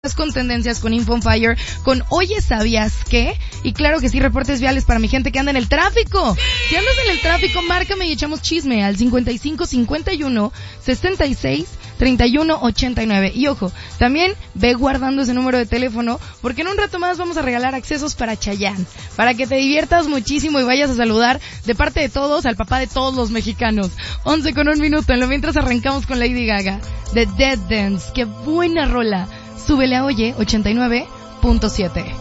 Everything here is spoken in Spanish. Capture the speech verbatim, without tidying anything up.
con tendencias, con Info on Fire, con Oye, ¿sabías qué? Y claro que sí, reportes viales para mi gente que anda en el tráfico. Si andas en el tráfico, márcame y echamos chisme al cincuenta y cinco, cincuenta y uno, sesenta y seis, treinta y uno, ochenta y nueve. Y ojo, también ve guardando ese número de teléfono porque en un rato más vamos a regalar accesos para Chayanne, para que te diviertas muchísimo y vayas a saludar de parte de todos al papá de todos los mexicanos. once con un minuto, en lo mientras arrancamos con Lady Gaga, The Dead Dance. ¡Qué buena rola! Súbele a Oye ochenta y nueve punto siete.